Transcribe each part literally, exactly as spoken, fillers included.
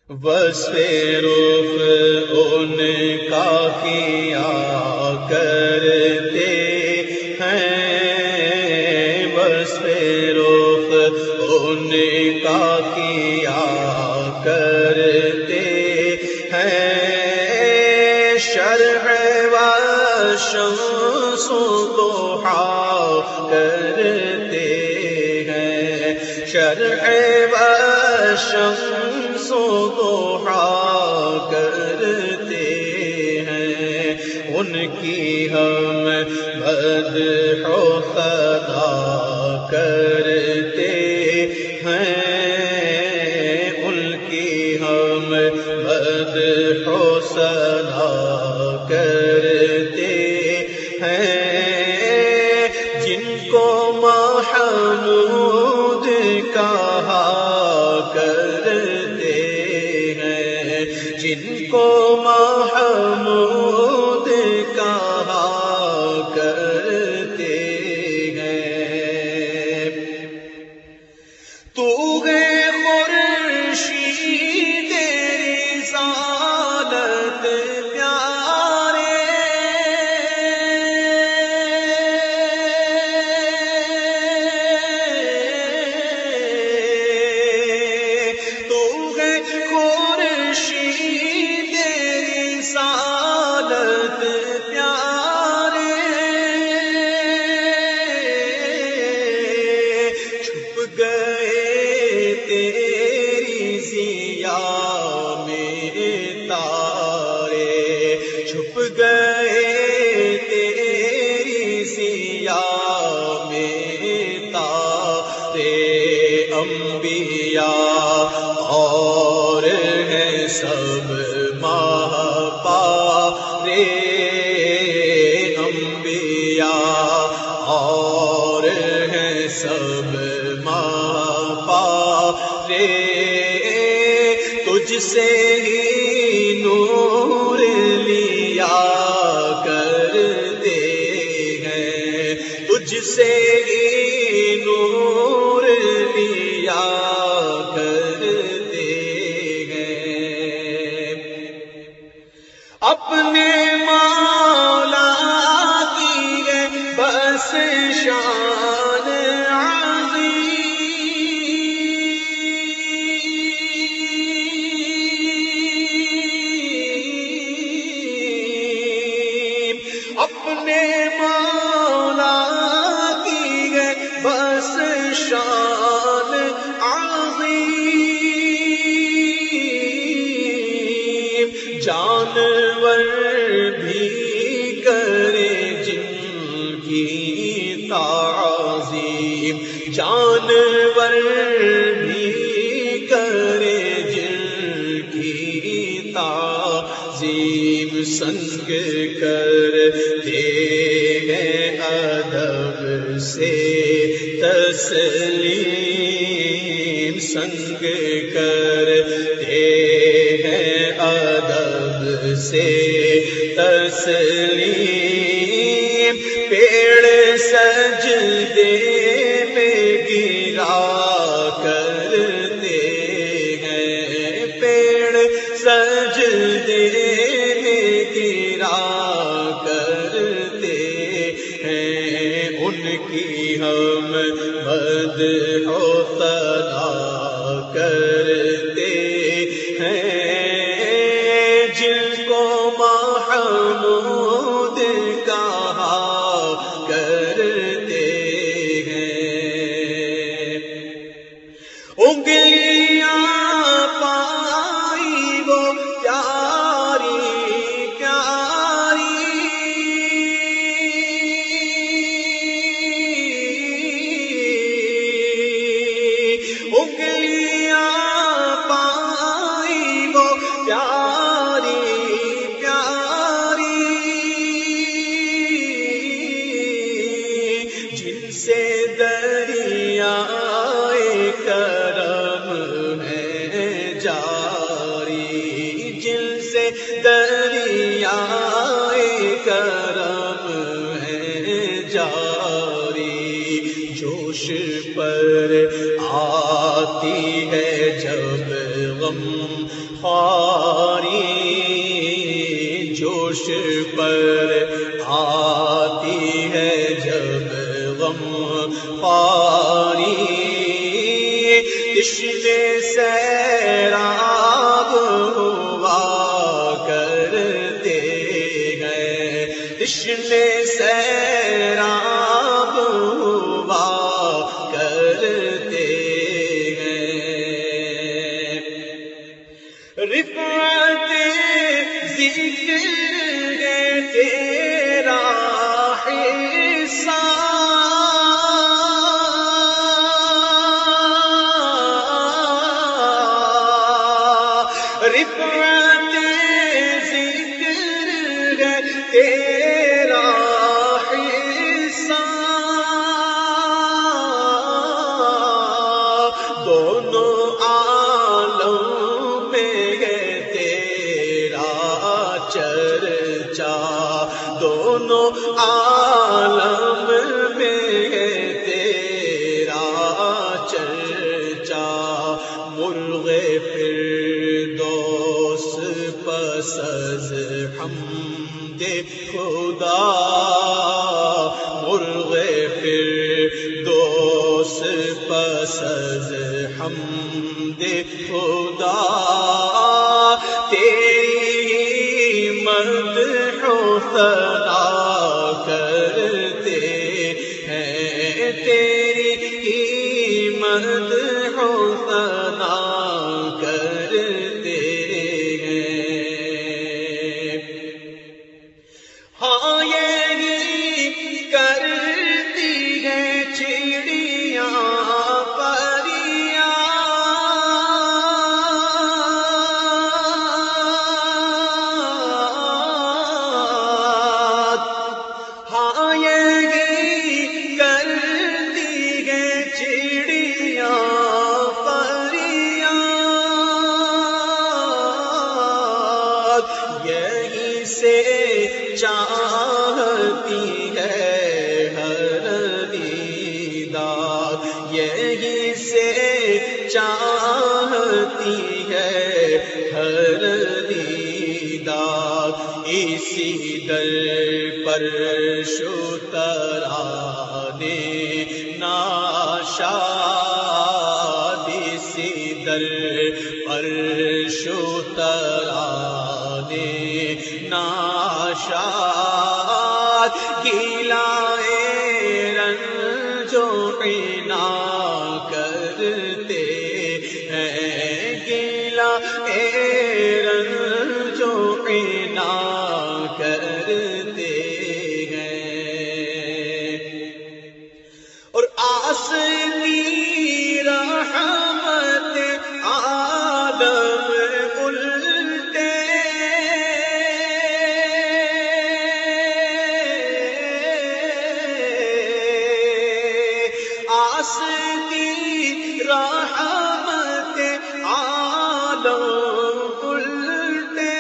وصف رخ ان کا کیا کرتے ہیں، وصف رخ ان کا کیا کرتے ہیں، شرح و شمس ضحا کرتے ہیں، شرح و شمس ضحا کرتے ہیں، ان کی ہم مدح و ثنا کرتے ہیں، ان کی ہم مدح و ثنا کرتے ہیں، جن کو محمود کہا کرتے ہیں، جن کو محمود کہا کرتے ہیں، تو ہے خورشید رسالت پیارے، تو ہے خورشید رسالت پیارے، چھپ گئے تیری ضیا میں تارے، چھپ گئے تیری ضیا میں تارے، انبیاء اور ہیں سب ماہ پارے، انبیاء اور ہیں سب ماہ پارے، تجھ سے ہی نور لیا کرتے ہیں، تجھ سے ہی نور لیا کرتے ہیں، اپنے مولا کی ہے بس شان عظیم، اپنے مولا کی ہے بس شان عظیم، جانور بھی کرے جن کی تعظیم، جانور بھی کرے جن کی تعظیم، سنگ کرتے ہیں ادب سے تسلیم، سنگ کرتے ہیں ادب سے تسلیم، پیڑ سجدے میں گرا کرتے ہیں، پیڑ سجدے میں گرا کرتے ہیں، ان کی ہم مدح و ثنا کرتے ہیں، جن کو محمود کہا کرتے ہیں، انگلیاں پائی وہ پیاری پیاری، انگلیاں پائی وہ پیاری پیاری، جن سے دریائے کرم ہے جاری، جن سے دریائے کرم ہے جاری، جوش پر آتی ہے جب غم خواری جوش پر آتی ہے جب غم خواری تشنے سیراب ہوا کرتے ہیں تشنے سیراب ہوا کرتے ہیں رفعت ذکر ہے تیرا حصہ رفعت ذکر ہے تیرا حصہ دونوں عالم میں ہے تیرا چرچا دونوں عالم میں ہے تیرا چرچا مرغ فردوس پسز حمد خدا مرغ فردوس پسز حمد خدا تیری مدح و ثنا کرتے ہیں تیری مدح و ثنا کرتے ہیں ہاں یہی کرتی ہے چڑیاں یہی سے چاہتی ہے ہر دیدار یہی سے چاہتی ہے ہر دیدار اسی در پر شترانے ناشاد اسی در پر شترانے ناشاد گلائے رنجو عنا کرتے ہیں گلائے رنجو عنا کرتے ہیں اور آس کی رحمت عالم الٹے آس کی رحمت عالم الٹے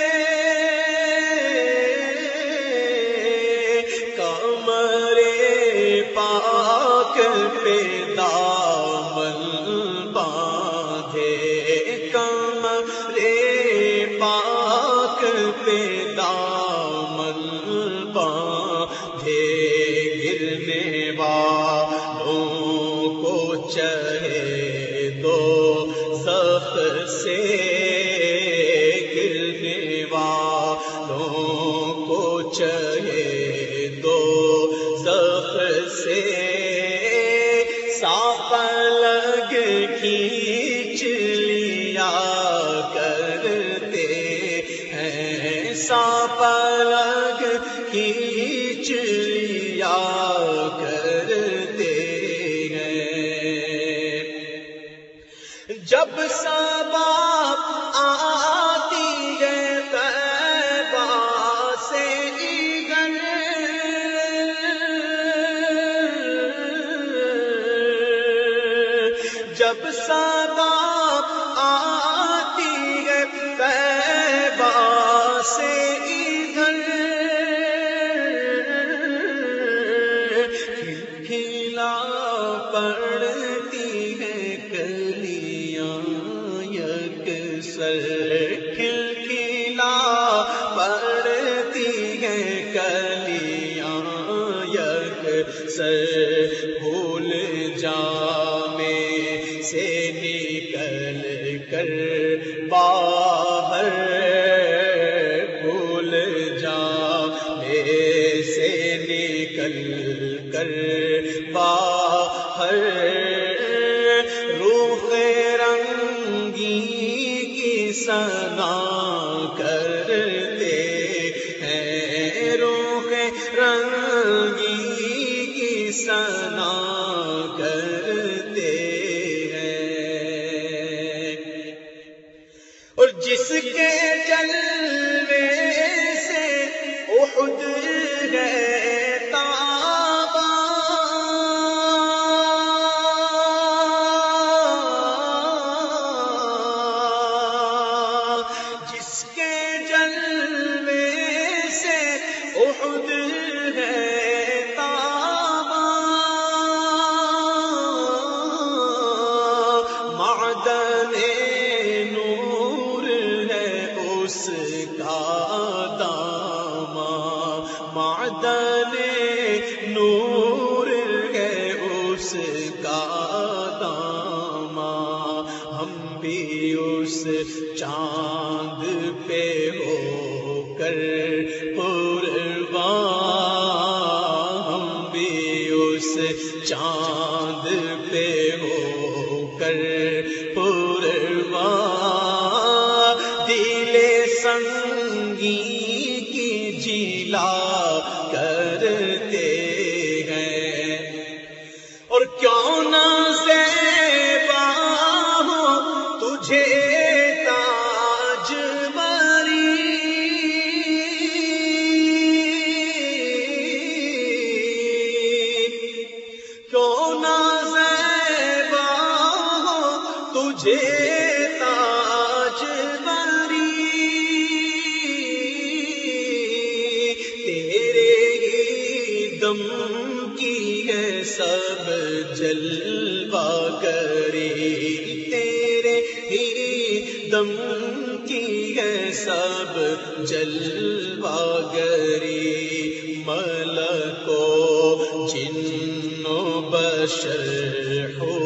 کمر پاک پہ دامن باندھے کمر پاک پہ دامن باندھے گرنے والوں کو چہے دو زخ سے گرنے والوں کو چہے دو زخ سے سانپ لگ کھینچ لیا کرتے ہیں سانپ لگ کھینچ لیا کرتے ہیں جب صبا آتی ہے طیبہ سے ادھر جب صبا آتی ہے طیبہ سے ادھر کھلا پڑتی ہے کلیاں یکسر کھلکھلا پڑتی ہیں کلیاں یکسر بھول جامے سے نکل کر باہر بھول جامے سے نکل کر باہر روح رنگی کی ثنا کرتے ہیں روح رنگی کی ثنا کرتے ہیں اور جس کے جلوے سے احد ہے اس کا داماں معدن نور ہے اس کا داماں ہم بھی اس چاند پہ ہو کر قربان ہم بھی اس چاند پہ ہو کر قربان دل سنگی کی جلا کرتے ہیں اور کیوں نہ زیبا ہو تجھے تاج بری کیوں نہ زیبا ہو تجھے تاج بری دم کی ہے سب جلوہ گری تیرے ہی دم کی ہے سب جلوہ گری ملک و جن و بشر ہو